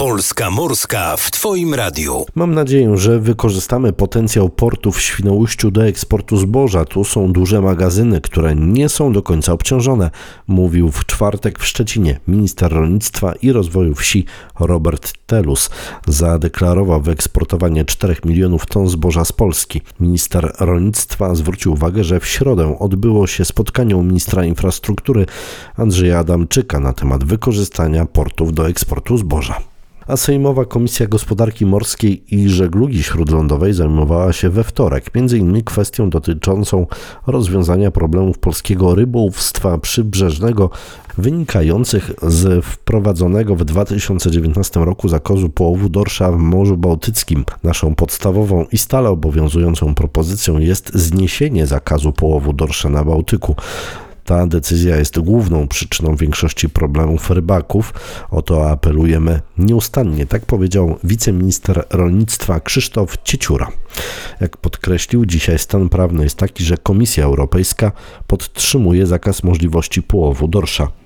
Polska Morska w Twoim radiu. Mam nadzieję, że wykorzystamy potencjał portu w Świnoujściu do eksportu zboża. Tu są duże magazyny, które nie są do końca obciążone, mówił w czwartek w Szczecinie minister rolnictwa i rozwoju wsi Robert Telus. Zadeklarował wyeksportowanie 4 milionów ton zboża z Polski. Minister rolnictwa zwrócił uwagę, że w środę odbyło się spotkanie u ministra infrastruktury Andrzeja Adamczyka na temat wykorzystania portów do eksportu zboża. A Sejmowa Komisja Gospodarki Morskiej i Żeglugi Śródlądowej zajmowała się we wtorek m.in. kwestią dotyczącą rozwiązania problemów polskiego rybołówstwa przybrzeżnego wynikających z wprowadzonego w 2019 roku zakazu połowu dorsza w Morzu Bałtyckim. Naszą podstawową i stale obowiązującą propozycją jest zniesienie zakazu połowu dorsza na Bałtyku. Ta decyzja jest główną przyczyną większości problemów rybaków. O to apelujemy nieustannie, tak powiedział wiceminister rolnictwa Krzysztof Cieciura. Jak podkreślił, dzisiaj stan prawny jest taki, że Komisja Europejska podtrzymuje zakaz możliwości połowu dorsza.